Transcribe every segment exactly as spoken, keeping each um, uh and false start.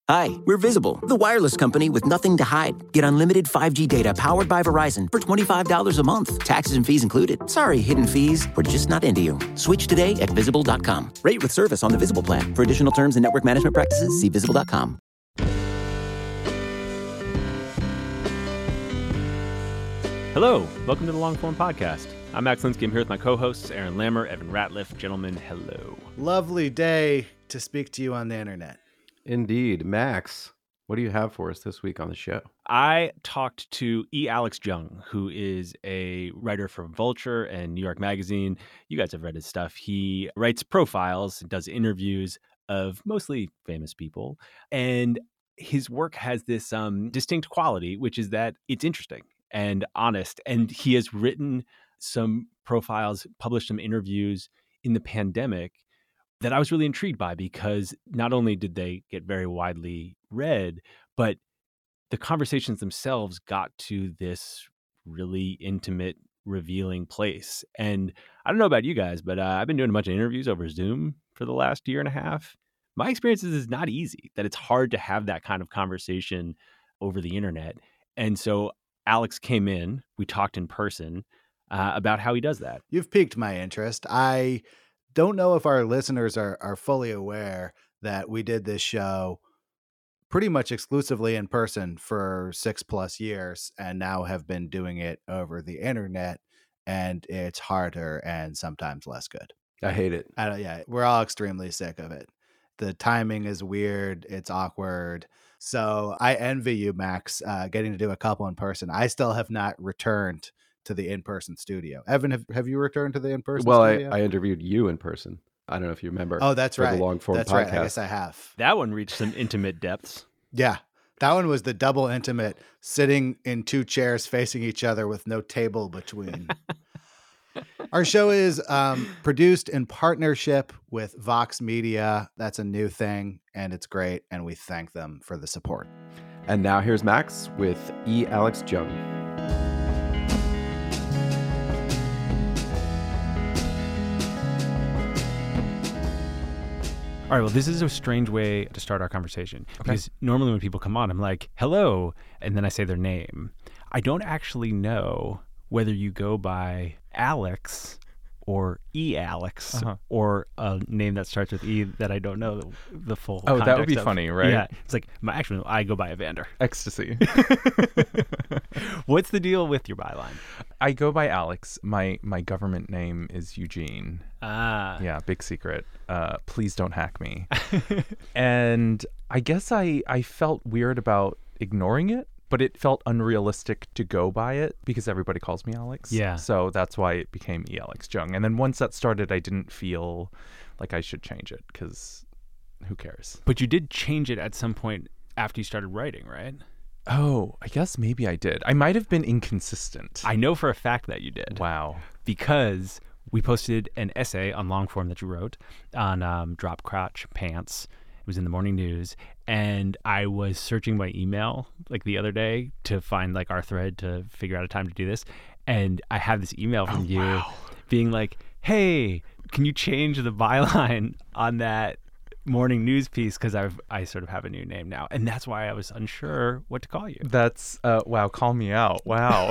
Hi, we're Visible, the wireless company with nothing to hide. Get unlimited five G data powered by Verizon for twenty-five dollars a month. Taxes and fees included. Sorry, hidden fees. We're just not into you. Switch today at visible dot com. Rate with service on the Visible plan. For additional terms and network management practices, see visible dot com. Hello, welcome to the Longform Podcast. I'm Max Linsky. I'm here with my co-hosts, Aaron Lammer, Evan Ratliff. Gentlemen, hello. Lovely day to speak to you on the internet. Indeed. Max, what do you have for us this week on the show? I talked to E. Alex Jung, who is a writer for Vulture and New York Magazine. You guys have read his stuff. He writes profiles, does interviews of mostly famous people, and his work has this um, distinct quality, which is that it's interesting and honest. And he has written some profiles, published some interviews in the pandemic that I was really intrigued by, because not only did they get very widely read, but the conversations themselves got to this really intimate, revealing place. And I don't know about you guys, but uh, I've been doing a bunch of interviews over Zoom for the last year and a half. My experience is it's not easy, that it's hard to have that kind of conversation over the internet. And so Alex came in, we talked in person uh, about how he does that. You've piqued my interest. I don't know if our listeners are, are fully aware that we did this show pretty much exclusively in person for six plus years and now have been doing it over the internet, and it's harder and sometimes less good. I hate it. I don't, yeah, we're all extremely sick of it. The timing is weird. It's awkward. So I envy you, Max, uh, getting to do a couple in person. I still have not returned to the in-person studio. Evan, have, have you returned to the in-person well, studio? Well, I, I interviewed you in person. I don't know if you remember. Oh, that's for right. The long form that's podcast. right. I guess I have. That one reached some intimate depths. Yeah. That one was the double intimate, sitting in two chairs facing each other with no table between. Our show is um, produced in partnership with Vox Media. That's a new thing, and it's great, and we thank them for the support. And now here's Max with E. Alex Jung. All right, well, this is a strange way to start our conversation, okay. because normally when people come on, I'm like, hello, and then I say their name. I don't actually know whether you go by Alex or E. Alex uh-huh. or a name that starts with E that I don't know the, the full Oh, that would be of. funny, right? Yeah, it's like, my actually, I go by Evander. Ecstasy. What's the deal with your byline? I go by Alex. My my government name is Eugene. Ah. Yeah, big secret. Uh, please don't hack me. And I guess I, I felt weird about ignoring it, but it felt unrealistic to go by it because everybody calls me Alex. Yeah. So that's why it became E. Alex Jung. And then once that started, I didn't feel like I should change it because who cares? But you did change it at some point after you started writing, right? Oh, I guess maybe I did. I might have been inconsistent. I know for a fact that you did. Wow. Because we posted an essay on Longform that you wrote on um, drop crotch pants. It was in the morning news. And I was searching my email like the other day to find like our thread to figure out a time to do this. And I have this email from oh, you wow. being like, hey, can you change the byline on that morning news piece, because I've I sort of have a new name now, and that's why I was unsure what to call you. That's uh wow, call me out. Wow.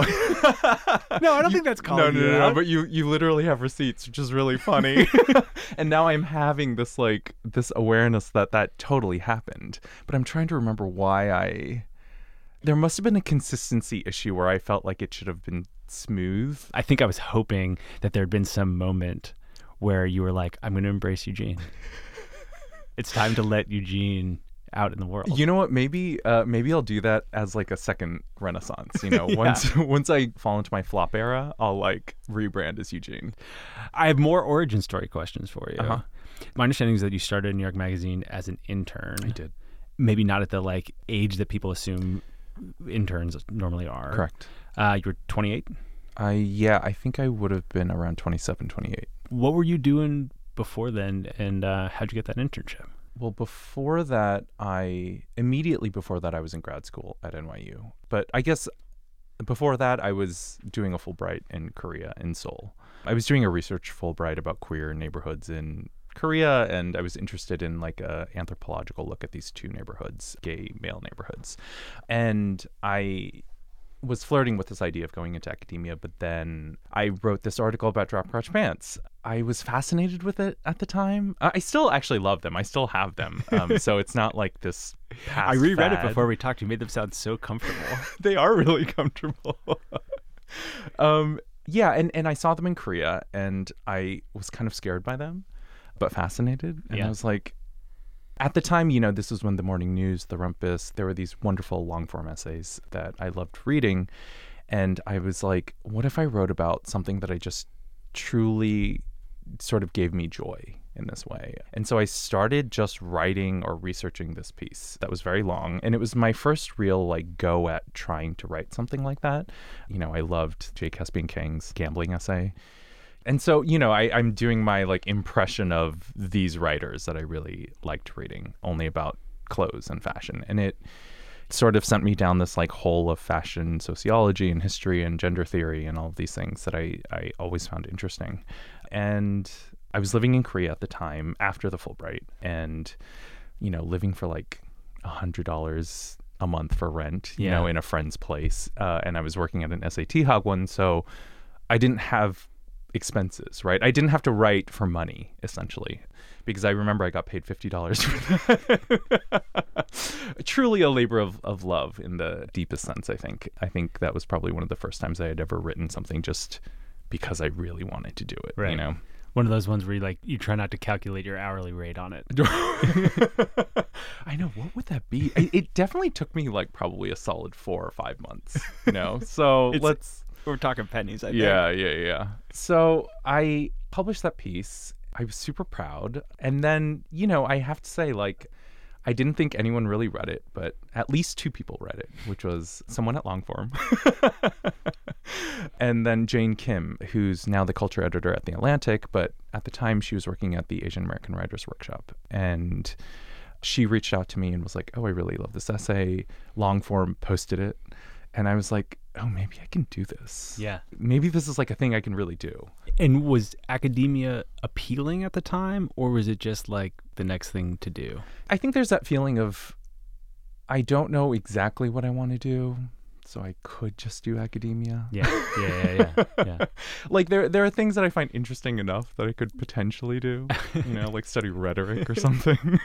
No, I don't think that's calling no, you no, no, out. no, but you you literally have receipts, which is really funny. And now I'm having this like this awareness that that totally happened, but I'm trying to remember why I. There must have been a consistency issue where I felt like it should have been smooth. I think I was hoping that there had been some moment where you were like, I'm going to embrace Eugene. It's time to let Eugene out in the world. You know what? Maybe uh, maybe I'll do that as like a second renaissance. You know, Yeah. once once I fall into my flop era, I'll like rebrand as Eugene. I have more origin story questions for you. Uh-huh. My understanding is that you started in New York Magazine as an intern. I did. Maybe not at the like age that people assume interns normally are. Correct. Uh, you were twenty-eight? I yeah, I think I would have been around twenty-seven, twenty-eight. What were you doing before then, and uh, how'd you get that internship? Well, before that, I immediately before that, I was in grad school at N Y U. But I guess before that, I was doing a Fulbright in Korea, in Seoul. I was doing a research Fulbright about queer neighborhoods in Korea, and I was interested in like a anthropological look at these two neighborhoods, gay male neighborhoods. And I was flirting with this idea of going into academia, but then I wrote this article about drop crotch pants. I was fascinated with it at the time. I still actually love them. I still have them. Um, so it's not like this past I reread fad. it before we talked. You made them sound so comfortable. They are really comfortable. um, yeah, and, and I saw them in Korea, and I was kind of scared by them, but fascinated. And Yeah. I was like, at the time, you know, this was when the Morning News, the Rumpus, there were these wonderful long-form essays that I loved reading. And I was like, what if I wrote about something that I just truly sort of gave me joy in this way? And so I started just writing or researching this piece that was very long. And it was my first real like go at trying to write something like that. You know, I loved J. Caspian Kang's gambling essay. And so, you know, I, I'm doing my like impression of these writers that I really liked reading, only about clothes and fashion. And it sort of sent me down this like hole of fashion sociology and history and gender theory and all of these things that I, I always found interesting. And I was living in Korea at the time after the Fulbright, and, you know, living for like a hundred dollars a month for rent, you Yeah. know, in a friend's place. Uh, and I was working at an S A T hagwon, so I didn't have expenses, right? I didn't have to write for money, essentially, because I remember I got paid fifty dollars for that. Truly a labor of, of love in the deepest sense, I think. I think that was probably one of the first times I had ever written something just because I really wanted to do it, Right. you know? One of those ones where you like you try not to calculate your hourly rate on it. I know, what would that be? It, it definitely took me like probably a solid four or five months, you know? So It's- let's... We're talking pennies, I think. Yeah, yeah, yeah. So I published that piece. I was super proud. And then, you know, I have to say, like, I didn't think anyone really read it, but at least two people read it, which was someone at Longform. And then Jane Kim, who's now the culture editor at The Atlantic, but at the time she was working at the Asian American Writers Workshop. And she reached out to me and was like, oh, I really love this essay. Longform posted it. And I was like, oh, maybe I can do this. Yeah. Maybe this is like a thing I can really do. And was academia appealing at the time, or was it just like the next thing to do? I think there's that feeling of, I don't know exactly what I want to do, so I could just do academia. Yeah, yeah, yeah, yeah. yeah. Like there there are things that I find interesting enough that I could potentially do, you know, like study rhetoric or something.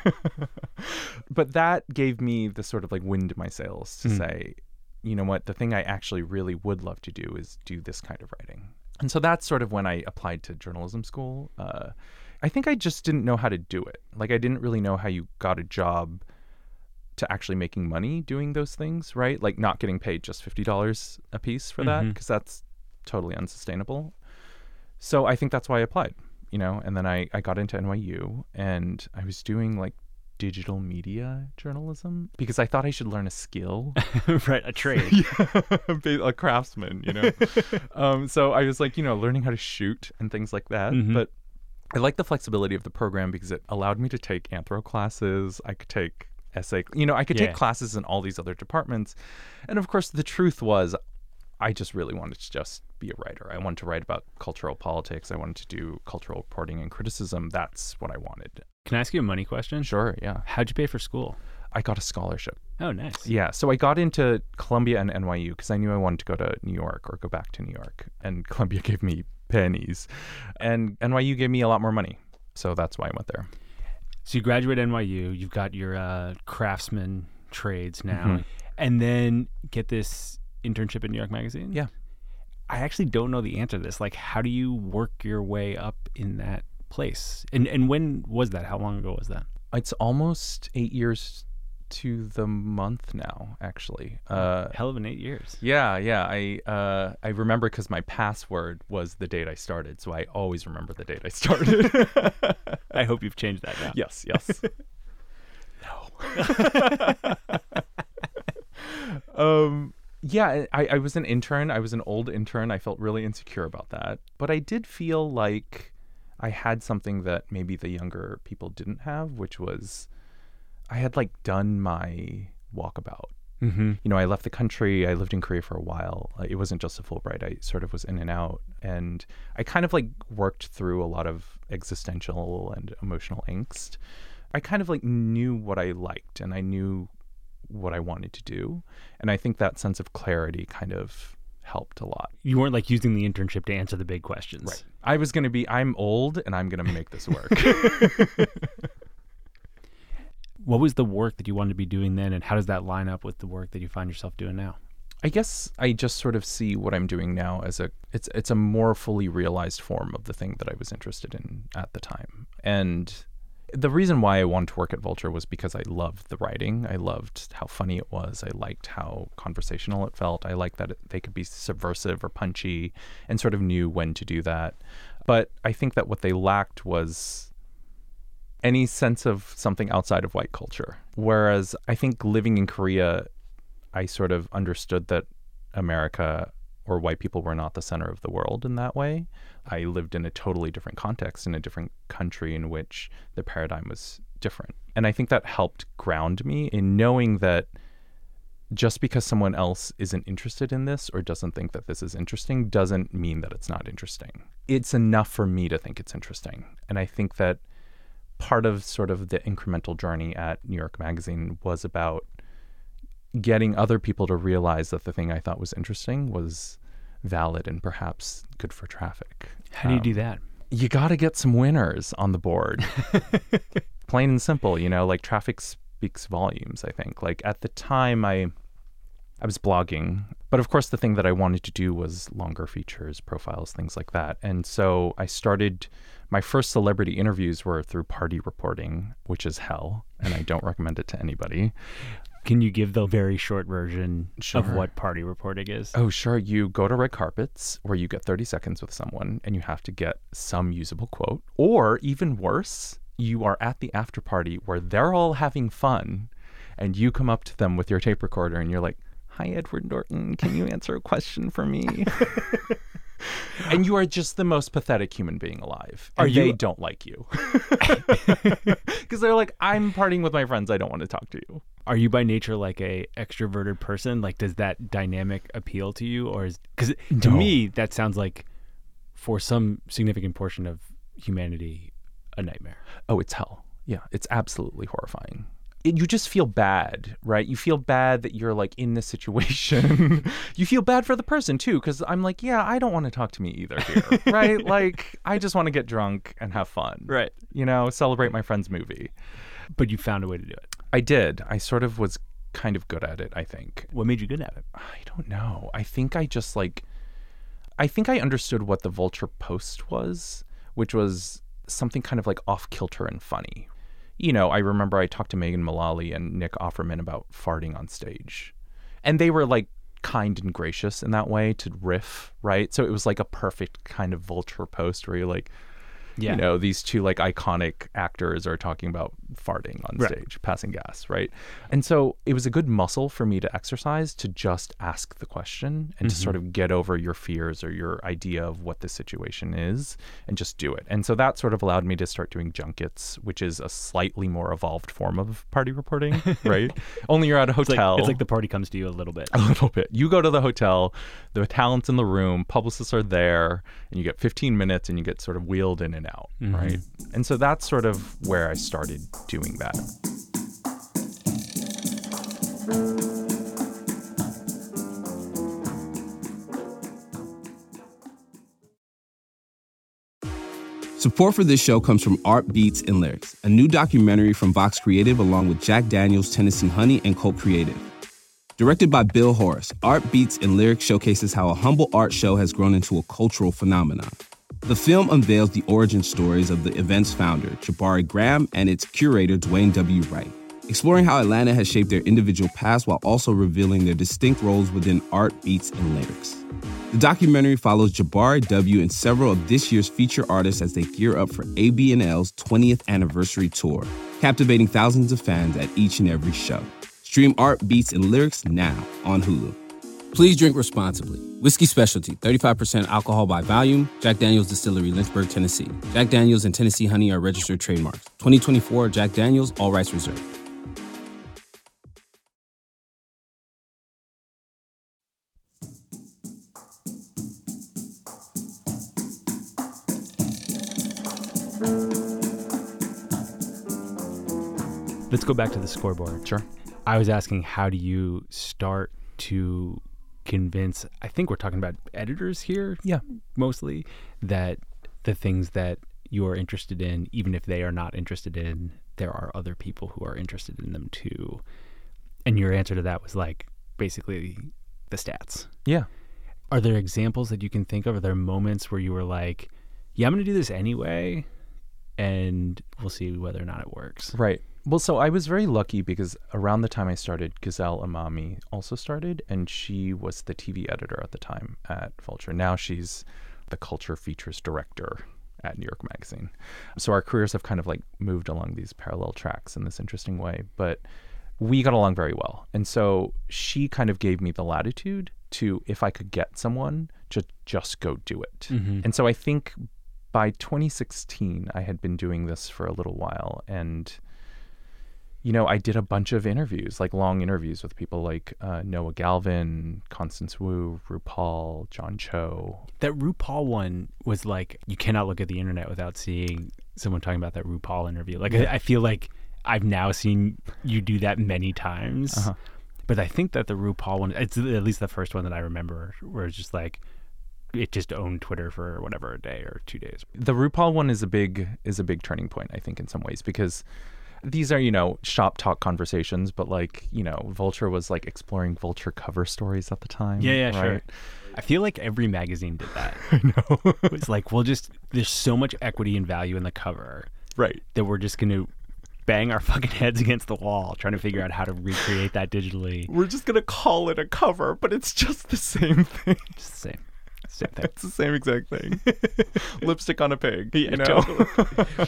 But that gave me the sort of like wind in my sails to Mm. say, you know what, the thing I actually really would love to do is do this kind of writing. And so that's sort of when I applied to journalism school. Uh, I think I just didn't know how to do it. Like I didn't really know how you got a job to actually making money doing those things, right? Like not getting paid just fifty dollars a piece for that, Mhm. because that's totally unsustainable. So I think that's why I applied, you know, and then I, I got into N Y U and I was doing like digital media journalism because I thought I should learn a skill. Right, a trade. Yeah, a craftsman, you know. um, so I was like, you know, learning how to shoot and things like that. Mhm. But I like the flexibility of the program because it allowed me to take anthro classes. I could take essay, you know, I could Yeah. take classes in all these other departments. And of course, the truth was, I just really wanted to just be a writer. I wanted to write about cultural politics. I wanted to do cultural reporting and criticism. That's what I wanted. Can I ask you a money question? Sure, yeah. How'd you pay for school? I got a scholarship. Oh, nice. Yeah, so I got into Columbia and N Y U because I knew I wanted to go to New York or go back to New York. And Columbia gave me pennies. And N Y U gave me a lot more money. So that's why I went there. So you graduate N Y U, you've got your uh, craftsman trades now, Mhm. and then get this internship at New York Magazine? Yeah. I actually don't know the answer to this. Like, how do you work your way up in that place? And and when was that? How long ago was that? It's almost eight years to the month now, actually. Uh, Hell of an eight years. yeah, yeah. I uh, I remember because my password was the date I started, so I always remember the date I started. I hope you've changed that now. Yes, yes. No. um, yeah, I, I was an intern. I was an old intern. I felt really insecure about that. But I did feel like I had something that maybe the younger people didn't have, which was I had like done my walkabout. Mm-hmm. You know, I left the country. I lived in Korea for a while. It wasn't just a Fulbright. I sort of was in and out. And I kind of like worked through a lot of existential and emotional angst. I kind of like knew what I liked and I knew what I wanted to do. And I think that sense of clarity kind of helped a lot. You weren't like using the internship to answer the big questions. Right. I was going to be, I'm old and I'm going to make this work. What was the work that you wanted to be doing then, and how does that line up with the work that you find yourself doing now? I guess I just sort of see what I'm doing now as a, it's it's a more fully realized form of the thing that I was interested in at the time. And the reason why I wanted to work at Vulture was because I loved the writing. I loved how funny it was. I liked how conversational it felt. I liked that it, they could be subversive or punchy and sort of knew when to do that. But I think that what they lacked was any sense of something outside of white culture. Whereas I think living in Korea, I sort of understood that America or white people were not the center of the world in that way. I lived in a totally different context, in a different country in which the paradigm was different. And I think that helped ground me in knowing that just because someone else isn't interested in this or doesn't think that this is interesting doesn't mean that it's not interesting. It's enough for me to think it's interesting. And I think that part of sort of the incremental journey at New York Magazine was about getting other people to realize that the thing I thought was interesting was valid and perhaps good for traffic. How do you Um, do that? You got to get some winners on the board. Plain and simple, you know, like traffic speaks volumes, I think. Like at the time I I was blogging, but of course the thing that I wanted to do was longer features, profiles, things like that. And so I started, my first celebrity interviews were through Party Reporting, which is hell, and I don't recommend it to anybody. Can you give the very short version Sure. of what Party Reporting is? Oh, sure. You go to red carpets where you get thirty seconds with someone and you have to get some usable quote. Or even worse, you are at the after party where they're all having fun and you come up to them with your tape recorder and you're like, "Hi, Edward Norton. Can you answer a question for me?" And you are just the most pathetic human being alive. And Are you- they don't like you. Because they're like, "I'm partying with my friends. I don't want to talk to you." Are you by nature like a extroverted person? Like, does that dynamic appeal to you? Or is, because to No. me, that sounds like for some significant portion of humanity, a nightmare. Oh, it's hell. Yeah, it's absolutely horrifying. It, you just feel bad, right? You feel bad that you're like in this situation. You feel bad for the person too, because I'm like, yeah, I don't want to talk to me either here, right? Like, I just want to get drunk and have fun, Right. You know, celebrate my friend's movie. But you found a way to do it. I did. I sort of was kind of good at it, I think. What made you good at it? I don't know. I think I just like, I think I understood what the Vulture Post was, which was something kind of like off kilter and funny. You know, I remember I talked to Megan Mullally and Nick Offerman about farting on stage. And they were like kind and gracious in that way to riff, right? So it was like a perfect kind of Vulture Post where you're like, Yeah. you know, these two like iconic actors are talking about farting on Right. stage, passing gas, right? And so it was a good muscle for me to exercise to just ask the question and to sort of get over your fears or your idea of what the situation is and just do it. And so that sort of allowed me to start doing junkets, which is a slightly more evolved form of party reporting, right? Only you're at a It's like, hotel. it's like the party comes to you a little bit. A little bit. You go to the hotel, the talent's in the room, publicists are there, and you get fifteen minutes and you get sort of wheeled in and out, Mhm. right? And so that's sort of where I started doing that. Support for this show comes from Art Beats and Lyrics, a new documentary from Vox Creative along with Jack Daniels, Tennessee Honey, and Colt Creative. Directed by Bill Horace, Art Beats and Lyrics showcases how a humble art show has grown into a cultural phenomenon. The film unveils the origin stories of the event's founder, Jabari Graham, and its curator, Dwayne W. Wright, exploring how Atlanta has shaped their individual paths while also revealing their distinct roles within Art Beats and Lyrics. The documentary follows Jabari W. and several of this year's feature artists as they gear up for A B and L's twentieth anniversary tour, captivating thousands of fans at each and every show. Stream Art Beats and Lyrics now on Hulu. Please drink responsibly. Whiskey Specialty, thirty-five percent alcohol by volume. Jack Daniel's Distillery, Lynchburg, Tennessee. Jack Daniel's and Tennessee Honey are registered trademarks. twenty twenty-four Jack Daniel's, all rights reserved. Let's go back to the scoreboard. Sure. I was asking, how do you start to convince, I think we're talking about editors here, Yeah. mostly, that the things that you're interested in, even if they are not interested in, there are other people who are interested in them too. And your answer to that was like, basically, the stats. Yeah. Are there examples that you can think of? Are there moments where you were like, yeah, I'm going to do this anyway, and we'll see whether or not it works? Right. Well, so I was very lucky because around the time I started, Gazelle Amami also started, and she was the T V editor at the time at Vulture. Now she's the culture features director at New York Magazine. So our careers have kind of like moved along these parallel tracks in this interesting way, but we got along very well. And so she kind of gave me the latitude to, if I could get someone, to just go do it. Mm-hmm. And so I think by twenty sixteen, I had been doing this for a little while, and you know, I did a bunch of interviews, like long interviews with people like uh, Noah Galvin, Constance Wu, RuPaul, John Cho. That RuPaul one was like, you cannot look at the internet without seeing someone talking about that RuPaul interview. Like, Yeah. I, I feel like I've now seen you do that many times. Uh-huh. But I think that the RuPaul one, it's at least the first one that I remember, where it's just like, it just owned Twitter for whatever, a day or two days. The RuPaul one is a big is a big turning point, I think, in some ways, because these are, you know, shop talk conversations, but like, you know, Vulture was like exploring Vulture cover stories at the time. Yeah, yeah, right? sure. I feel like every magazine did that. I know. It's like, we'll just, there's so much equity and value in the cover Right. that we're just going to bang our fucking heads against the wall trying to figure out how to recreate that digitally. We're just going to call it a cover, but it's just the same thing. Just the same. Same thing. It's the same exact thing. Lipstick on a pig, Yeah, you know? totally.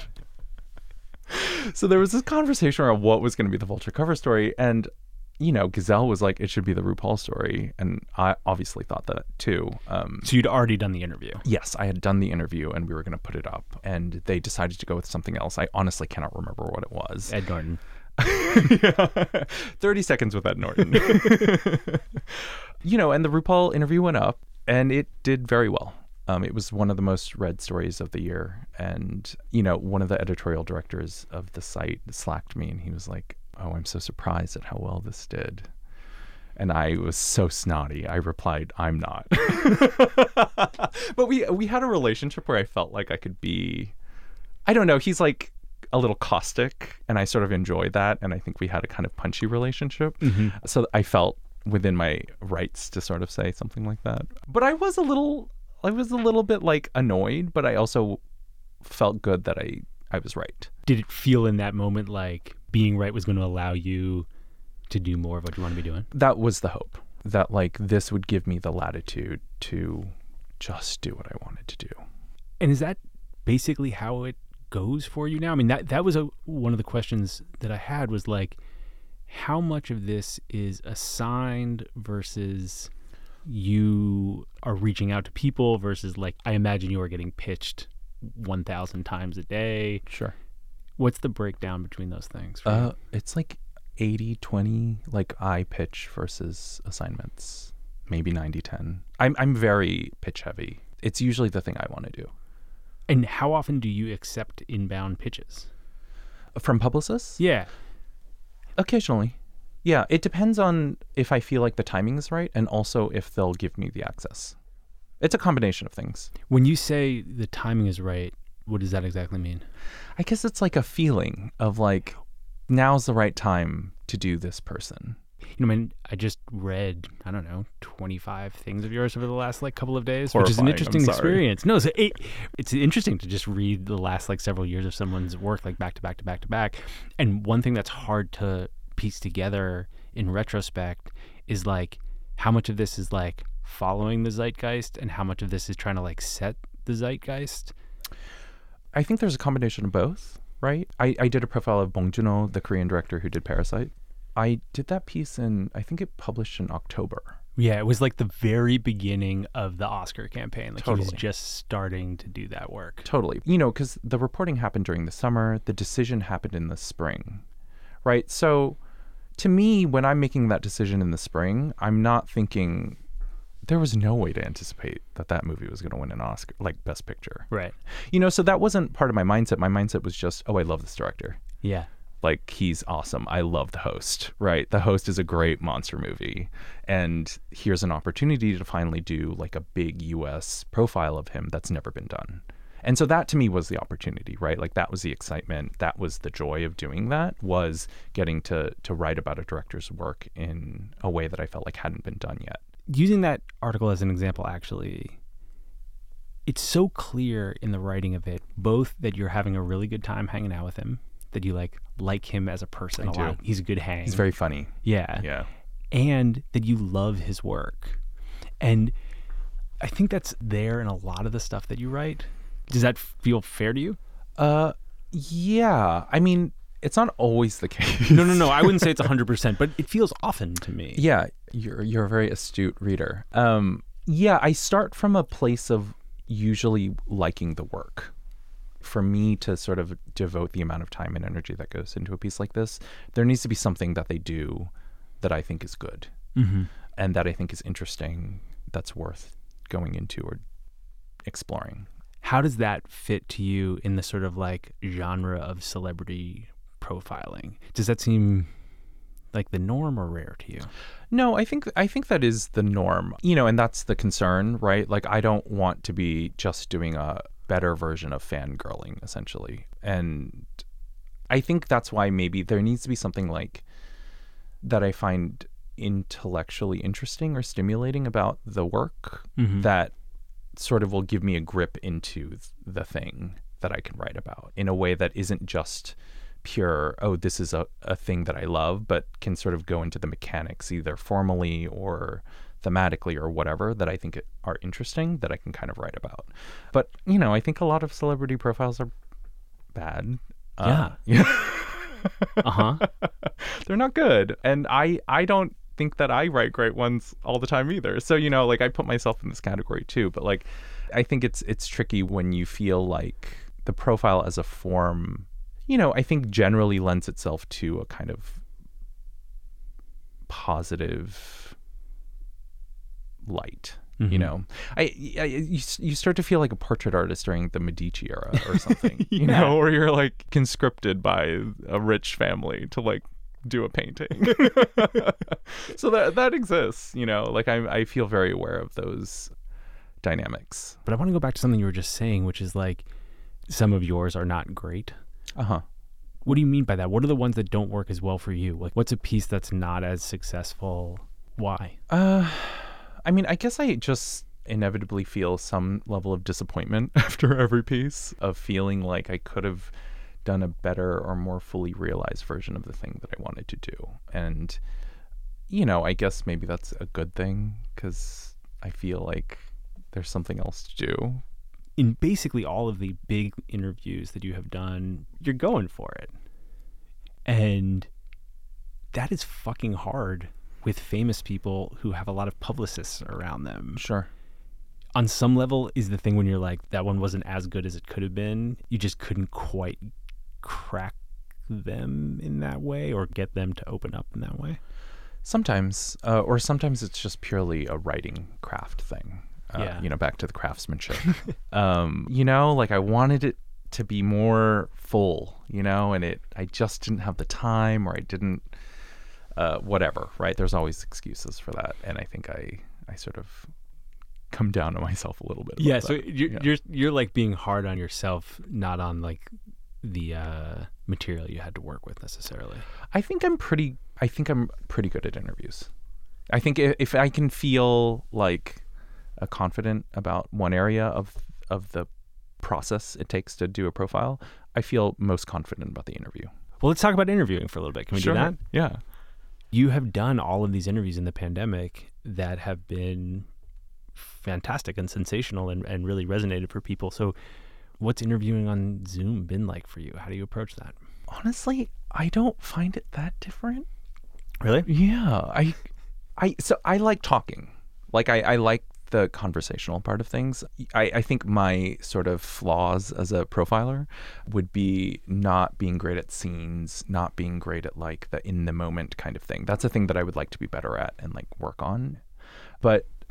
So there was this conversation around what was going to be the Vulture cover story, and you know, Gazelle was like, it should be the RuPaul story, and I obviously thought that too. Um, So you'd already done the interview. yes, I had done the interview, and we were going to put it up, and they decided to go with something else. I honestly cannot remember what it was. Ed Norton. Yeah. thirty seconds with Ed Norton. You know, and the RuPaul interview went up, and it did very well. Um, it was one of the most read stories of the year. And, you know, one of the editorial directors of the site slacked me, and he was like, oh, I'm so surprised at how well this did. And I was so snotty. I replied, I'm not. But we we had a relationship where I felt like I could be, I don't know, he's like a little caustic, and I sort of enjoyed that. And I think we had a kind of punchy relationship. Mm-hmm. So I felt within my rights to sort of say something like that. But I was a little, I was a little bit like annoyed, but I also felt good that I, I was right. Did it feel in that moment like being right was going to allow you to do more of what you want to be doing? That was the hope, that like this would give me the latitude to just do what I wanted to do. And is that basically how it goes for you now? I mean, that that was a, one of the questions that I had was like, how much of this is assigned versus you are reaching out to people versus like, I imagine you are getting pitched one thousand times a day. Sure. What's the breakdown between those things? for you? Uh, it's like eighty twenty, like I pitch versus assignments, maybe ninety ten. I'm, I'm very pitch heavy. It's usually the thing I want to do. And how often do you accept inbound pitches? From publicists? Yeah. Occasionally. Yeah, it depends on if I feel like the timing is right, and also if they'll give me the access. It's a combination of things. When you say the timing is right, what does that exactly mean? I guess it's like a feeling of like, now's the right time to do this person. You know, I mean, I just read, I don't know, twenty-five things of yours over the last like couple of days, which is an Horrifying, interesting I'm sorry. experience. No, it's, it, it's interesting to just read the last like several years of someone's work, like back to back to back to back. And one thing that's hard to piece together in retrospect is like how much of this is like following the zeitgeist and how much of this is trying to like set the zeitgeist. I think there's a combination of both, right? I, I did a profile of Bong Joon-ho, the Korean director who did Parasite. I did that piece in, I think it published in October. Yeah, it was like the very beginning of the Oscar campaign. Like he was Totally. just starting to do that work. Totally. You know, because the reporting happened during the summer, the decision happened in the spring, right? So to me, when I'm making that decision in the spring, I'm not thinking there was no way to anticipate that that movie was going to win an Oscar, like Best Picture. Right. You know, so that wasn't part of my mindset. My mindset was just, oh, I love this director. Yeah. Like, he's awesome. I love The Host, right? The Host is a great monster movie. And here's an opportunity to finally do like a big U S profile of him that's never been done. And so that to me was the opportunity, right? Like, that was the excitement. That was the joy of doing that, was getting to to write about a director's work in a way that I felt like hadn't been done yet. Using that article as an example, actually, it's so clear in the writing of it, both that you're having a really good time hanging out with him, that you like like him as a person I a do. lot. He's a good hang. He's very funny. Yeah. Yeah. And that you love his work. And I think that's there in a lot of the stuff that you write. Does that feel fair to you? Uh, yeah. I mean, it's not always the case. No, no, no. I wouldn't say it's one hundred percent, but it feels often to me. Yeah, you're you're a very astute reader. Um, yeah, I start from a place of usually liking the work. For me to sort of devote the amount of time and energy that goes into a piece like this, there needs to be something that they do that I think is good, mm-hmm. and that I think is interesting, that's worth going into or exploring. How does that fit to you in the sort of like genre of celebrity profiling? Does that seem like the norm or rare to you? No, I think I think that is the norm. You know, and that's the concern, right? Like, I don't want to be just doing a better version of fangirling, essentially. And I think that's why maybe there needs to be something like that I find intellectually interesting or stimulating about the work, mm-hmm. that sort of will give me a grip into the thing that I can write about in a way that isn't just pure, oh, this is a, a thing that I love, but can sort of go into the mechanics, either formally or thematically or whatever, that I think are interesting, that I can kind of write about. But, you know, I think a lot of celebrity profiles are bad. Yeah. Uh, yeah. uh-huh. They're not good. And I, I don't think that I write great ones all the time either. So, you know, like, I put myself in this category too, but like, I think it's it's tricky when you feel like the profile as a form, you know, I think generally lends itself to a kind of positive light. Mm-hmm. You know, I, I you, you start to feel like a portrait artist during the Medici era or something, yeah. you know, where you're like conscripted by a rich family to like do a painting. So that that exists, you know, like I I feel very aware of those dynamics. But I want to go back to something you were just saying, which is like, some of yours are not great. Uh-huh. What do you mean by that? What are the ones that don't work as well for you? Like, what's a piece that's not as successful? Why? Uh, I mean, I guess I just inevitably feel some level of disappointment after every piece, of feeling like I could have done a better or more fully realized version of the thing that I wanted to do. And, you know, I guess maybe that's a good thing, because I feel like there's something else to do. In basically all of the big interviews that you have done, you're going for it. And that is fucking hard with famous people who have a lot of publicists around them. Sure. On some level, is the thing when you're like, that one wasn't as good as it could have been, you just couldn't quite crack them in that way or get them to open up in that way? Sometimes, uh, or sometimes it's just purely a writing craft thing. Uh, Yeah. You know, back to the craftsmanship. um, you know, like I wanted it to be more full, you know, and it, I just didn't have the time, or I didn't, uh, whatever, right? There's always excuses for that. And I think I, I sort of come down to myself a little bit. about Yeah. So that. you're, Yeah. you're, you're like being hard on yourself, not on like the uh, material you had to work with necessarily. I think I'm pretty, I think I'm pretty good at interviews. I think if, if I can feel like uh, confident about one area of of the process it takes to do a profile, I feel most confident about the interview. Well, let's talk about interviewing for a little bit. Can we Sure. do that? Yeah. You have done all of these interviews in the pandemic that have been fantastic and sensational and, and really resonated for people. So what's interviewing on Zoom been like for you? How do you approach that? Honestly, I don't find it that different. Really? Yeah. I I so I like talking. Like I, I like the conversational part of things. I, I think my sort of flaws as a profiler would be not being great at scenes, not being great at like the in the moment kind of thing. That's a thing that I would like to be better at and like work on. But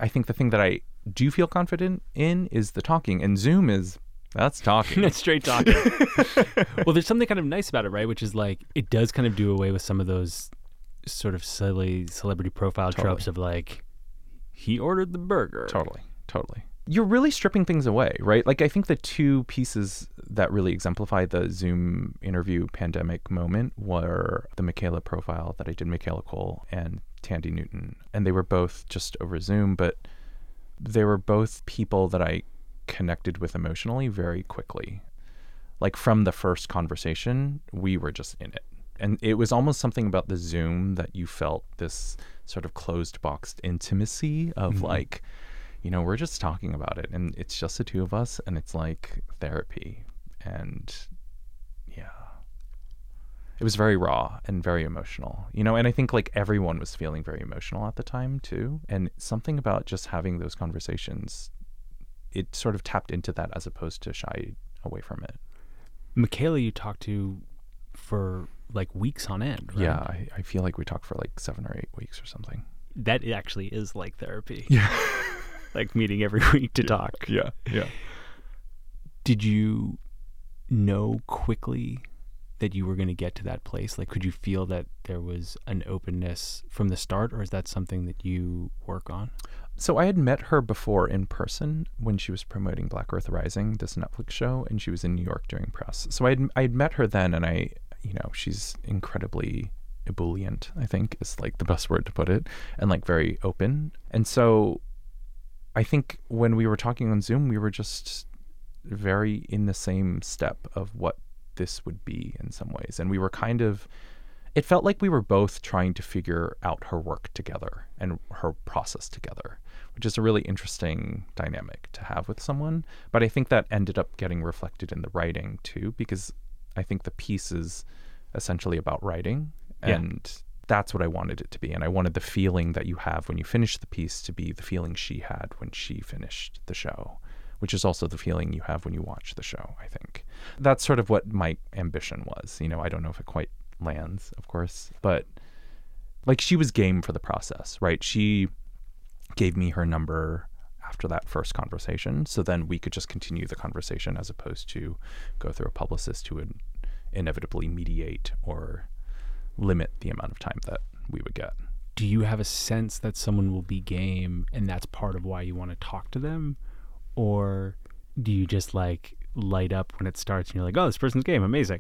I think the thing that I do feel confident in is the talking, and Zoom is that's talking. It's straight talking. Well, there's something kind of nice about it, right? Which is like it does kind of do away with some of those sort of silly celebrity profile Totally. tropes of like he ordered the burger. Totally, totally. You're really stripping things away, right? Like I think the two pieces that really exemplify the Zoom interview pandemic moment were the Michaela profile that I did, Michaela Cole and Tandy Newton. And they were both just over Zoom, but they were both people that I connected with emotionally very quickly. Like from the first conversation, we were just in it. And it was almost something about the Zoom that you felt this sort of closed boxed intimacy of mm-hmm. like, you know, we're just talking about it and it's just the two of us and it's like therapy. And yeah, it was very raw and very emotional, you know, and I think like everyone was feeling very emotional at the time too. And something about just having those conversations, it sort of tapped into that as opposed to shy away from it. Michaela, you talked to for like weeks on end, right? Yeah, I, I feel like we talked for like seven or eight weeks or something. That actually is like therapy. Yeah. Like meeting every week to yeah. talk. Yeah, yeah. Did you know quickly that you were going to get to that place? Like, could you feel that there was an openness from the start, or is that something that you work on? So I had met her before in person when she was promoting Black Earth Rising, this Netflix show, and she was in New York doing press. So I'd I'd met her then, and I, you know, she's incredibly ebullient, I think is like the best word to put it, and like very open. And so I think when we were talking on Zoom, we were just very in the same step of what this would be in some ways. And we were kind of, it felt like we were both trying to figure out her work together and her process together, which is a really interesting dynamic to have with someone. But I think that ended up getting reflected in the writing too, because I think the piece is essentially about writing. Yeah. And that's what I wanted it to be. And I wanted the feeling that you have when you finish the piece to be the feeling she had when she finished the show, which is also the feeling you have when you watch the show, I think. That's sort of what my ambition was. You know, I don't know if it quite lands, of course, but like she was game for the process, right? She gave me her number after that first conversation. So then we could just continue the conversation as opposed to go through a publicist who would inevitably mediate or limit the amount of time that we would get. Do you have a sense that someone will be game and that's part of why you want to talk to them? Or do you just like light up when it starts and you're like, oh, this person's game, amazing?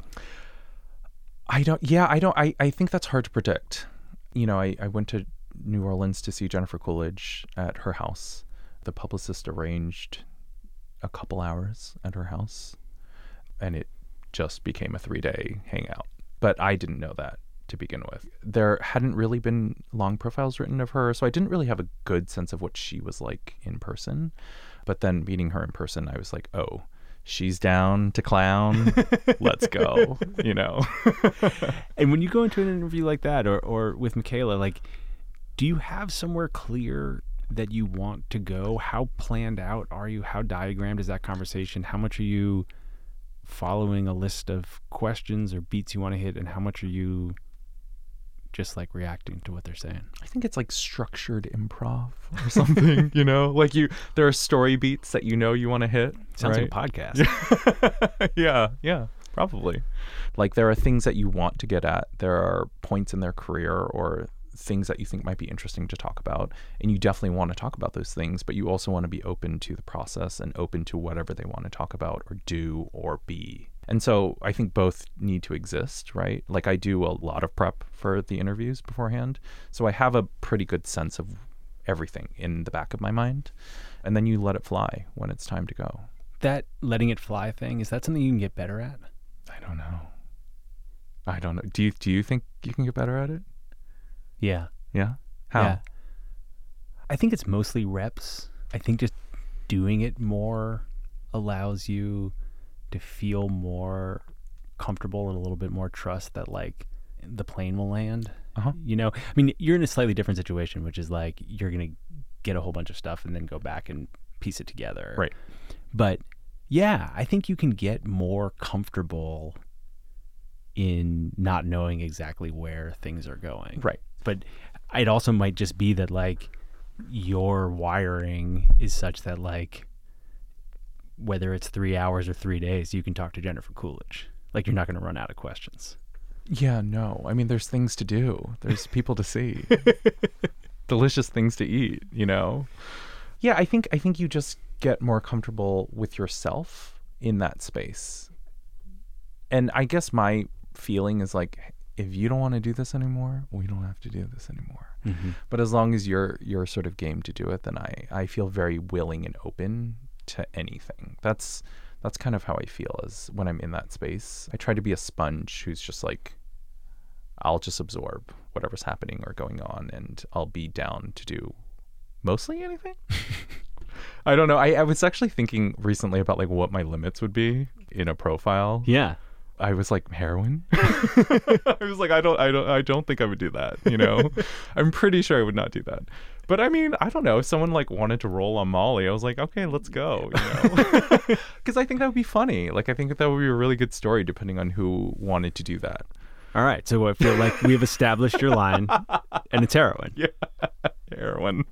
I don't, yeah, I don't, I, I think that's hard to predict. You know, I, I went to New Orleans to see Jennifer Coolidge at her house. The publicist arranged a couple hours at her house and it just became a three day hangout. But I didn't know that to begin with. There hadn't really been long profiles written of her, so I didn't really have a good sense of what she was like in person. But then meeting her in person, I was like, oh, she's down to clown. Let's go, you know. And when you go into an interview like that or, or with Michaela, like, do you have somewhere clear that you want to go? How planned out are you? How diagrammed is that conversation? How much are you following a list of questions or beats you want to hit, and how much are you just like reacting to what they're saying? I think it's like structured improv or something, you know, like you, there are story beats that you know you want to hit. Sounds right? like a podcast. yeah, yeah, probably. Like there are things that you want to get at. There are points in their career or things that you think might be interesting to talk about. And you definitely want to talk about those things, but you also want to be open to the process and open to whatever they want to talk about or do or be. And so I think both need to exist, right? Like I do a lot of prep for the interviews beforehand. So I have a pretty good sense of everything in the back of my mind. And then you let it fly when it's time to go. That letting it fly thing, is that something you can get better at? I don't know. I don't know. Do you, do you think you can get better at it? Yeah. Yeah? How? Yeah. I think it's mostly reps. I think just doing it more allows you to feel more comfortable and a little bit more trust that like the plane will land. Uh-huh. You know, I mean, you're in a slightly different situation, which is like you're going to get a whole bunch of stuff and then go back and piece it together. Right. But yeah, I think you can get more comfortable in not knowing exactly where things are going. Right. But it also might just be that like your wiring is such that, like, whether it's three hours or three days, you can talk to Jennifer Coolidge. Like, you're not going to run out of questions. Yeah, no. I mean, there's things to do. There's people to see. Delicious things to eat, you know? Yeah, I think I think you just get more comfortable with yourself in that space. And I guess my feeling is like, if you don't want to do this anymore, we don't have to do this anymore. Mm-hmm. But as long as you're you're sort of game to do it, then I, I feel very willing and open to anything. That's that's kind of how I feel is when I'm in that space. I try to be a sponge who's just like, I'll just absorb whatever's happening or going on, and I'll be down to do mostly anything. I don't know. I, I was actually thinking recently about like what my limits would be in a profile. Yeah. I was like, heroin? I was like, I don't, I don't, I don't think I would do that. You know, I'm pretty sure I would not do that. But I mean, I don't know. If someone like wanted to roll on Molly, I was like, okay, let's go. You know, because I think that would be funny. Like, I think that would be a really good story, depending on who wanted to do that. All right. So I feel like we've established your line, and it's heroin. Yeah, heroin.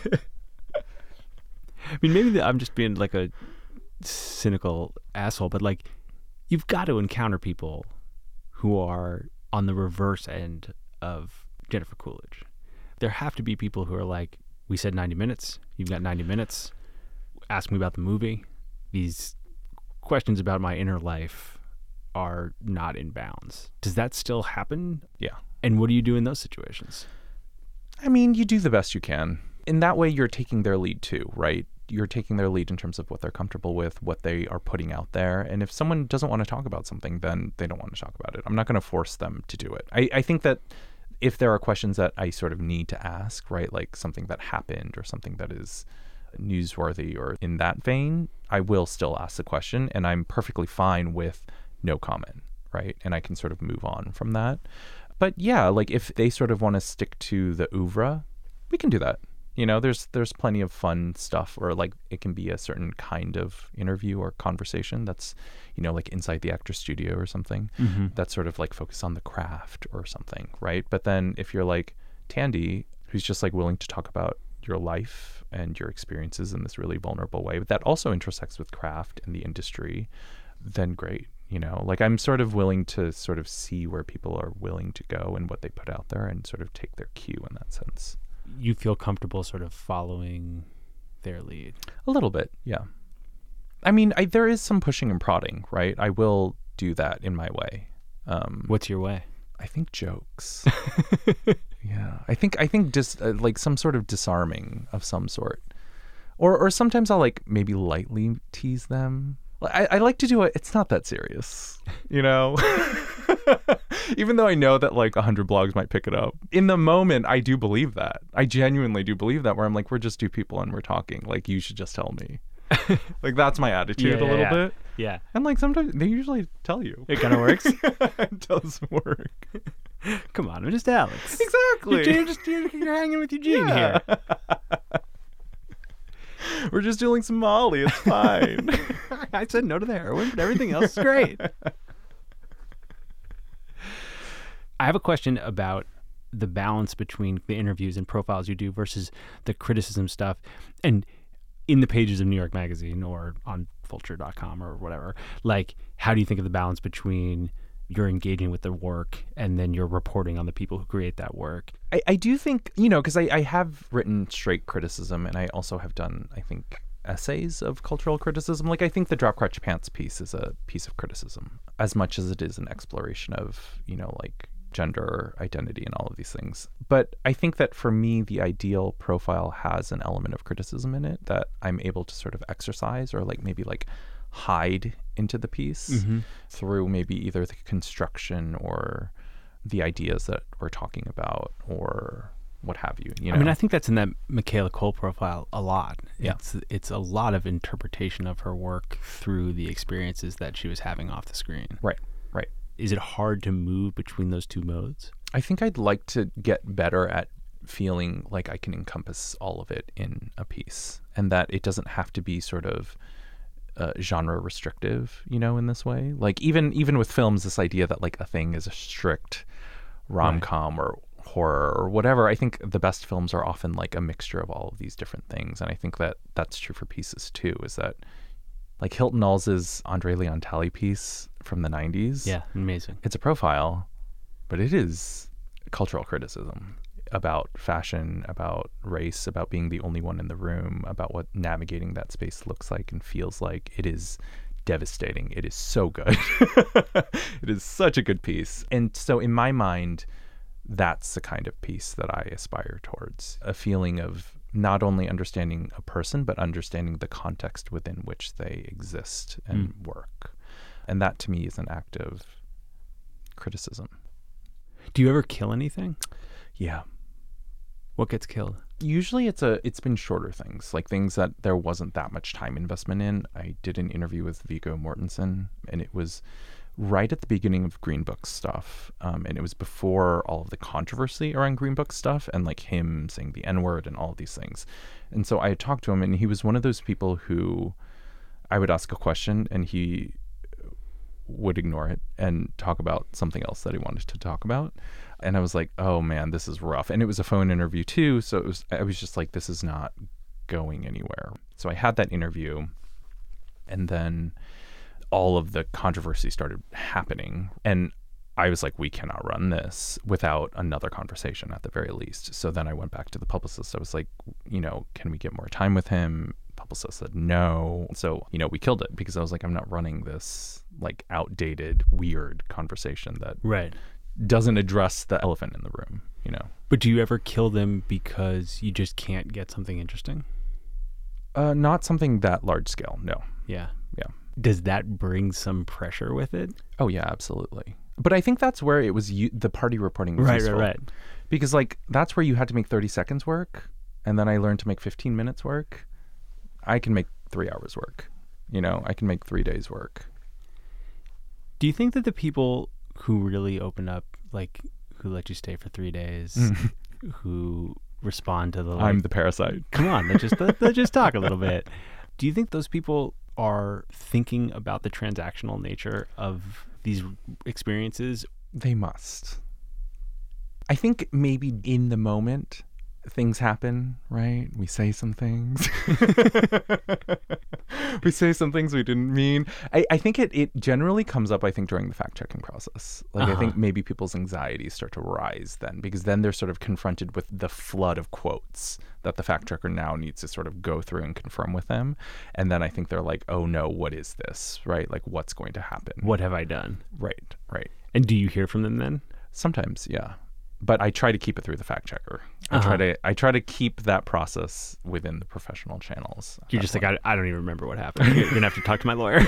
I mean, maybe the, I'm just being like a cynical asshole, but like, you've got to encounter people who are on the reverse end of Jennifer Coolidge. There have to be people who are like, we said ninety minutes. You've got ninety minutes. Ask me about the movie. These questions about my inner life are not in bounds. Does that still happen? Yeah. And what do you do in those situations? I mean, you do the best you can. In that way, you're taking their lead too, right? You're taking their lead in terms of what they're comfortable with, what they are putting out there. And if someone doesn't want to talk about something, then they don't want to talk about it. I'm not going to force them to do it. I, I think that if there are questions that I sort of need to ask, right, like something that happened or something that is newsworthy or in that vein, I will still ask the question, and I'm perfectly fine with no comment, right? And I can sort of move on from that. But yeah, like if they sort of want to stick to the oeuvre, we can do that. You know, there's there's plenty of fun stuff, or like it can be a certain kind of interview or conversation that's, you know, like inside the actor studio or something, mm-hmm. that's sort of like focused on the craft or something, right? But then if you're like Tandy, who's just like willing to talk about your life and your experiences in this really vulnerable way, but that also intersects with craft and the industry, then great. You know, like I'm sort of willing to sort of see where people are willing to go and what they put out there and sort of take their cue in that sense. You feel comfortable sort of following their lead? A little bit, yeah. I mean, I, there is some pushing and prodding, right? I will do that in my way. Um, What's your way? I think jokes. Yeah, I think I think just uh, like some sort of disarming of some sort, or or sometimes I'll like maybe lightly tease them. I, I like to do it. It's not that serious, you know. Even though I know that like a hundred blogs might pick it up, in the moment I do believe that. I genuinely do believe that. Where I'm like, we're just two people and we're talking. Like, you should just tell me. Like, that's my attitude yeah, a little yeah. bit. Yeah. And like sometimes they usually tell you. It kind of works. It does work. Come on, I'm just Alex. Exactly. You're, you're just you're, you're hanging with Eugene Yeah. here. We're just doing some Molly. It's fine. I said no to the heroin, but everything else is great. I have a question about the balance between the interviews and profiles you do versus the criticism stuff. And in the pages of New York Magazine or on vulture dot com or whatever, like, how do you think of the balance between you're engaging with the work and then you're reporting on the people who create that work? I, I do think, you know, because I, I have written straight criticism, and I also have done, I think, essays of cultural criticism. Like, I think the Drop Crotch Pants piece is a piece of criticism as much as it is an exploration of, you know, like gender identity and all of these things. But I think that for me, the ideal profile has an element of criticism in it that I'm able to sort of exercise, or like maybe like hide into the piece mm-hmm. through maybe either the construction or the ideas that we're talking about or what have you. You know? I mean, I think that's in that Michaela Cole profile a lot. Yeah. It's, it's a lot of interpretation of her work through the experiences that she was having off the screen. Right, right. Is it hard to move between those two modes? I think I'd like to get better at feeling like I can encompass all of it in a piece, and that it doesn't have to be sort of uh, genre restrictive, you know, in this way. Like even even with films, this idea that like a thing is a strict rom-com right. or horror or whatever. I think the best films are often like a mixture of all of these different things. And I think that that's true for pieces too, is that like Hilton Knowles' Andre Leon Talley piece from the nineties. Yeah, amazing. It's a profile, but it is cultural criticism about fashion, about race, about being the only one in the room, about what navigating that space looks like and feels like. It is devastating. It is so good. It is such a good piece. And so in my mind, that's the kind of piece that I aspire towards, a feeling of not only understanding a person, but understanding the context within which they exist and mm. work. And that to me is an act of criticism. Do you ever kill anything? Yeah. What gets killed? Usually it's a it's been shorter things, like things that there wasn't that much time investment in. I did an interview with Viggo Mortensen, and it was right at the beginning of Green Book stuff. Um, and it was before all of the controversy around Green Book stuff and like him saying the N-word and all of these things. And so I had talked to him, and he was one of those people who I would ask a question and he would ignore it and talk about something else that he wanted to talk about. And I was like, oh man, this is rough. And it was a phone interview too. So it was, I was just like, this is not going anywhere. So I had that interview, and then all of the controversy started happening. And I was like, we cannot run this without another conversation at the very least. So then I went back to the publicist. I was like, you know, can we get more time with him? Publicist said no. So, you know, we killed it because I was like, I'm not running this like outdated, weird conversation that right. doesn't address the elephant in the room, you know. But do you ever kill them because you just can't get something interesting? Uh, not something that large scale, no. Yeah. Yeah. Does that bring some pressure with it? Oh, yeah, absolutely. But I think that's where it was, u- the party reporting was right, useful. Right, right, Because, like, that's where you had to make thirty seconds work, and then I learned to make fifteen minutes work. I can make three hours work. You know, I can make three days work. Do you think that the people who really open up, like, who let you stay for three days, who respond to the, like, I'm the parasite. Come on, let's just, let, let's just talk a little bit. Do you think those people are thinking about the transactional nature of these experiences? They must. I think maybe in the moment things happen, right? We say some things. We say some things we didn't mean. I, I think it, it generally comes up, I think, during the fact-checking process. Like, uh-huh. I think maybe people's anxieties start to rise then, because then they're sort of confronted with the flood of quotes that the fact-checker now needs to sort of go through and confirm with them. And then I think they're like, oh no, what is this, right? Like, what's going to happen? What have I done? Right, right. And do you hear from them then? Sometimes, yeah. But I try to keep it through the fact checker. I uh-huh. try to I try to keep that process within the professional channels. You're just like, I, I don't even remember what happened. You're gonna have to talk to my lawyer.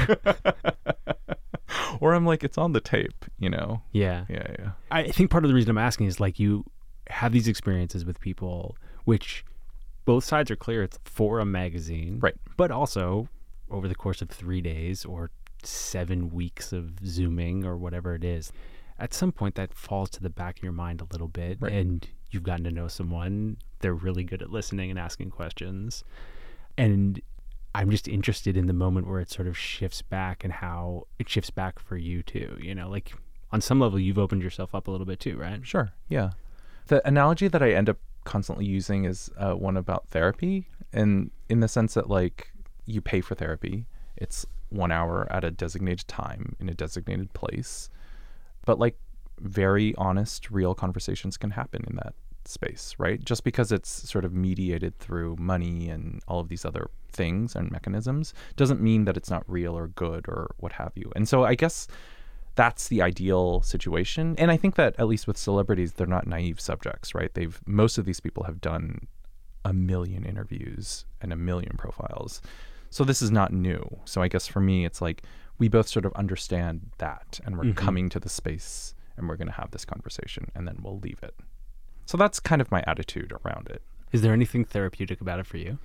Or I'm like, it's on the tape, you know? Yeah. Yeah, yeah. I think part of the reason I'm asking is like you have these experiences with people, which both sides are clear it's for a magazine. Right. But also over the course of three days or seven weeks of Zooming or whatever it is, at some point that falls to the back of your mind a little bit, right. and you've gotten to know someone. They're really good at listening and asking questions. And I'm just interested in the moment where it sort of shifts back and how it shifts back for you too. You know, like on some level you've opened yourself up a little bit too, right? Sure. Yeah. The analogy that I end up constantly using is uh, one about therapy, and in the sense that like you pay for therapy. It's one hour at a designated time in a designated place. But like very honest, real conversations can happen in that space, right? Just because it's sort of mediated through money and all of these other things and mechanisms doesn't mean that it's not real or good or what have you. And so I guess that's the ideal situation. And I think that at least with celebrities, they're not naive subjects, right? They've most of these people have done a million interviews and a million profiles. So this is not new. So I guess for me, it's like we both sort of understand that, and we're mm-hmm. coming to the space and we're going to have this conversation, and then we'll leave it. So that's kind of my attitude around it. Is there anything therapeutic about it for you?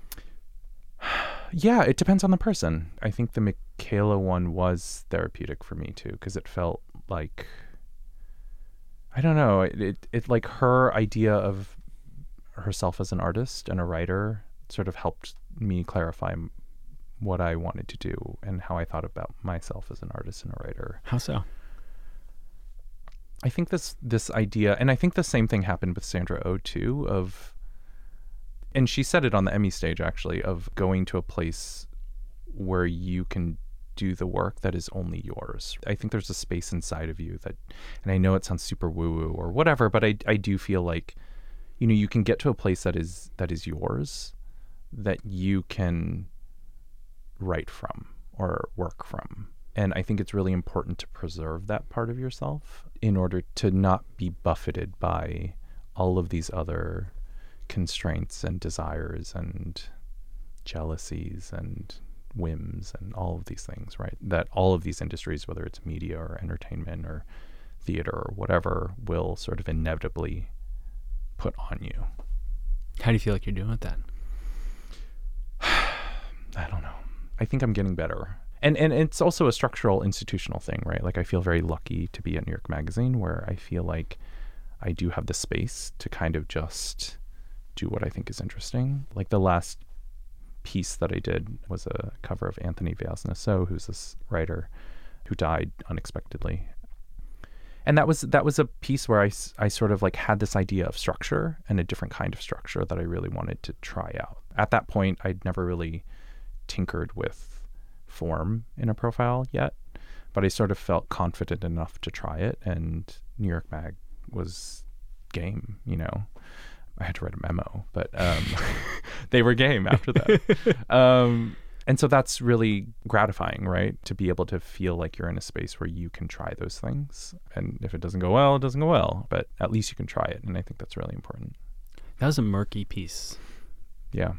Yeah, it depends on the person. I think the Michaela one was therapeutic for me too, because it felt like, I don't know, it, it, it like her idea of herself as an artist and a writer sort of helped me clarify what I wanted to do and how I thought about myself as an artist and a writer. How so? I think this this idea, and I think the same thing happened with Sandra Oh too, of, and she said it on the Emmy stage actually, of going to a place where you can do the work that is only yours. I think there's a space inside of you that, and I know it sounds super woo-woo or whatever, but I, I do feel like, you know, you can get to a place that is that is yours, that you can write from or work from. And I think it's really important to preserve that part of yourself in order to not be buffeted by all of these other constraints and desires and jealousies and whims and all of these things, right? That all of these industries, whether it's media or entertainment or theater or whatever, will sort of inevitably put on you. How do you feel like you're doing with that? I don't know. I think I'm getting better. And and it's also a structural institutional thing, right? Like I feel very lucky to be at New York Magazine, where I feel like I do have the space to kind of just do what I think is interesting. Like the last piece that I did was a cover of Anthony Villas-Nassau, who's this writer who died unexpectedly. And that was that was a piece where I, I sort of like had this idea of structure and a different kind of structure that I really wanted to try out. At that point, I'd never really tinkered with form in a profile yet, but I sort of felt confident enough to try it, and New York Mag was game, you know. I had to write a memo, but um, they were game after that. um, and so that's really gratifying, right? To be able to feel like you're in a space where you can try those things. And if it doesn't go well, it doesn't go well, but at least you can try it. And I think that's really important. That was a murky piece. Yeah.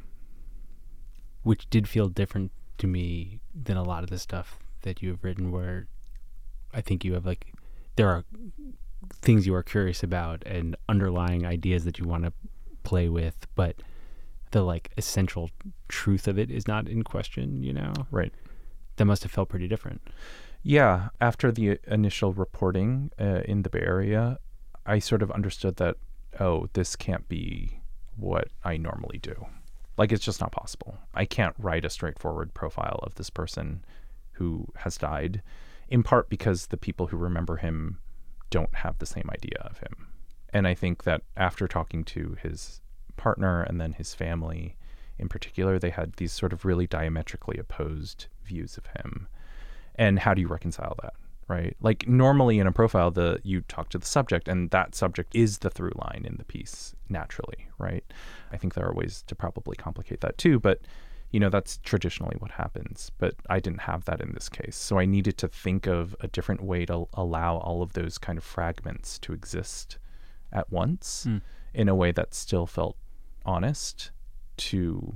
Which did feel different to me than a lot of the stuff that you have written, where I think you have like, there are things you are curious about and underlying ideas that you want to play with, but the like essential truth of it is not in question, you know? Right. That must have felt pretty different. Yeah. After the initial reporting uh, in the Bay Area, I sort of understood that, oh, this can't be what I normally do. Like, it's just not possible. I can't write a straightforward profile of this person who has died, in part because the people who remember him don't have the same idea of him. And I think that after talking to his partner and then his family in particular, they had these sort of really diametrically opposed views of him. And how do you reconcile that, right? Like normally in a profile, the you talk to the subject, and that subject is the through line in the piece naturally, right? I think there are ways to probably complicate that too, but you know, that's traditionally what happens. But I didn't have that in this case. So I needed to think of a different way to allow all of those kind of fragments to exist at once mm. in a way that still felt honest to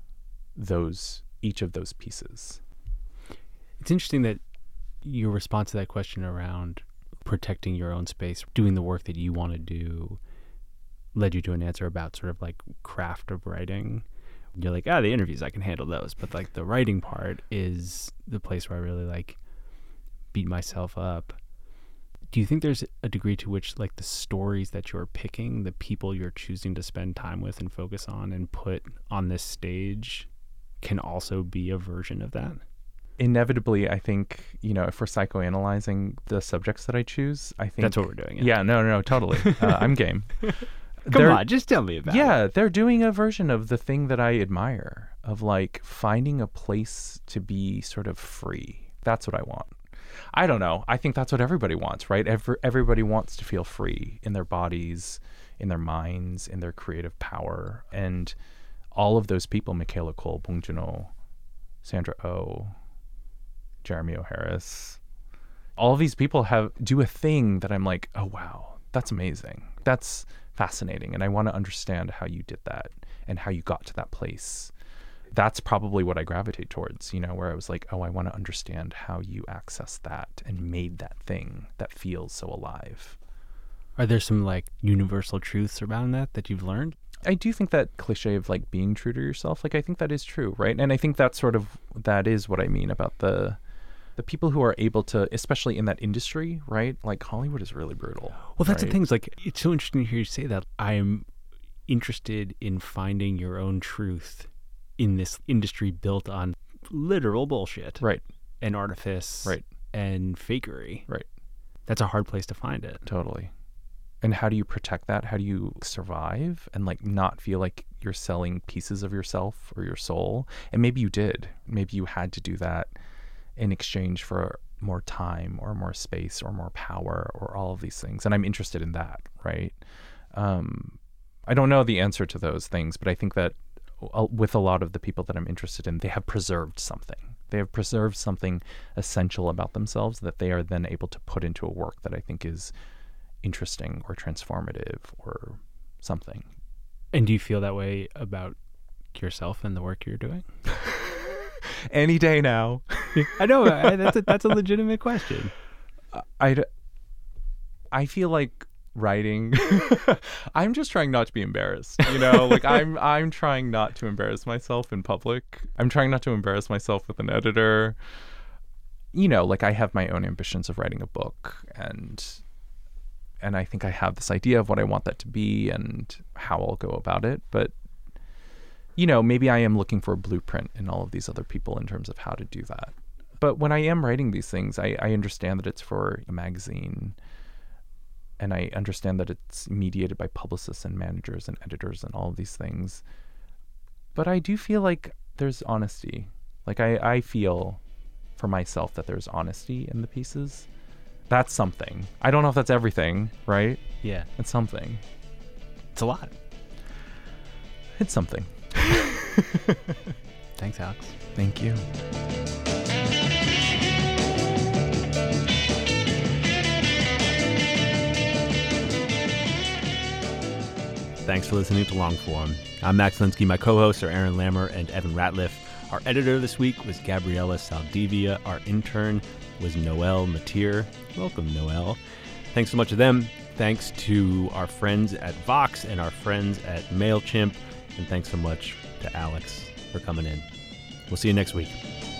those, each of those pieces. It's interesting that your response to that question around protecting your own space, doing the work that you want to do, led you to an answer about sort of like craft of writing. You're like, ah, the interviews, I can handle those. But like the writing part is the place where I really like beat myself up. Do you think there's a degree to which like the stories that you're picking, the people you're choosing to spend time with and focus on and put on this stage can also be a version of that? Inevitably, I think, you know, if we're psychoanalyzing the subjects that I choose, I think... That's what we're doing. Yeah, yeah no, no, no, totally. uh, I'm game. Come they're, on, just tell me about yeah, it. Yeah, they're doing a version of the thing that I admire, of like finding a place to be sort of free. That's what I want. I don't know. I think that's what everybody wants, right? Every, everybody wants to feel free in their bodies, in their minds, in their creative power. And all of those people, Michaela Coel, Bong Joon-ho, Sandra Oh, Jeremy O. Harris, all of these people have do a thing that I'm like, oh, wow, that's amazing. That's fascinating. And I want to understand how you did that and how you got to that place. That's probably what I gravitate towards, you know, where I was like, oh, I want to understand how you accessed that and made that thing that feels so alive. Are there some like universal truths around that that you've learned? I do think that cliche of like being true to yourself, like I think that is true, right? And I think that sort of, that is what I mean about the the people who are able to, especially in that industry, right? Like Hollywood is really brutal. Well, that's right? the thing is like, it's so interesting to hear you say that. I'm interested in finding your own truth in this industry built on literal bullshit. Right. And artifice. Right. And fakery. Right. that's a hard place to find it. Totally. And how do you protect that? How do you survive and like not feel like you're selling pieces of yourself or your soul? And maybe you did. Maybe you had to do that in exchange for more time or more space or more power or all of these things. And I'm interested in that, right? Um, I don't know the answer to those things, but I think that with a lot of the people that I'm interested in, they have preserved something. They have preserved something essential about themselves that they are then able to put into a work that I think is interesting or transformative or something. And do you feel that way about yourself and the work you're doing? Any day now. I know. I, that's, a, that's a legitimate question. I, I feel like writing, I'm just trying not to be embarrassed, you know, like I'm I'm trying not to embarrass myself in public. I'm trying not to embarrass myself with an editor. You know, like I have my own ambitions of writing a book, and and I think I have this idea of what I want that to be and how I'll go about it. But, you know, maybe I am looking for a blueprint in all of these other people in terms of how to do that. But when I am writing these things, I, I understand that it's for a magazine. And I understand that it's mediated by publicists and managers and editors and all of these things. But I do feel like there's honesty. Like I, I feel for myself that there's honesty in the pieces. That's something. I don't know if that's everything, right? Yeah. It's something. It's a lot. It's something. Thanks, Alex. Thank you. Thanks for listening to Longform. I'm Max Linsky. My co-hosts are Aaron Lammer and Evan Ratliff. Our editor this week was Gabriella Saldivia. Our intern was Noelle Mateer. Welcome, Noelle. Thanks so much to them. Thanks to our friends at Vox and our friends at MailChimp. And thanks so much to Alex for coming in. We'll see you next week.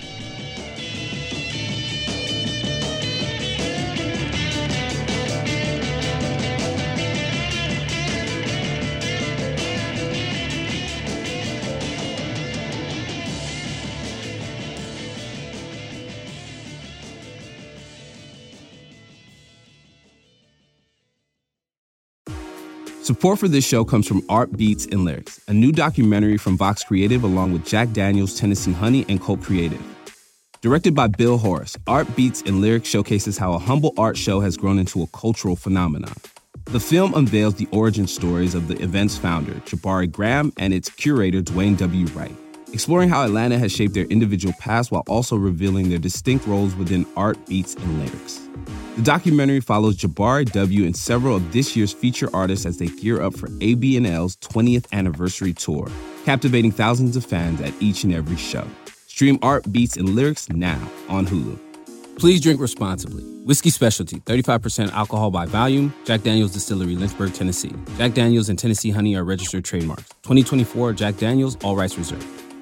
Support for this show comes from Art Beats and Lyrics, a new documentary from Vox Creative along with Jack Daniels, Tennessee Honey, and Colt Creative. Directed by Bill Horace, Art Beats and Lyrics showcases how a humble art show has grown into a cultural phenomenon. The film unveils the origin stories of the event's founder, Jabari Graham, and its curator, Dwayne W. Wright, exploring how Atlanta has shaped their individual paths while also revealing their distinct roles within Art Beats and Lyrics. The documentary follows Jabari W. and several of this year's feature artists as they gear up for A B N L's twentieth anniversary tour, captivating thousands of fans at each and every show. Stream Art Beats and Lyrics now on Hulu. Please drink responsibly. Whiskey Specialty, thirty-five percent alcohol by volume. Jack Daniel's Distillery, Lynchburg, Tennessee. Jack Daniel's and Tennessee Honey are registered trademarks. twenty twenty-four Jack Daniel's, all rights reserved.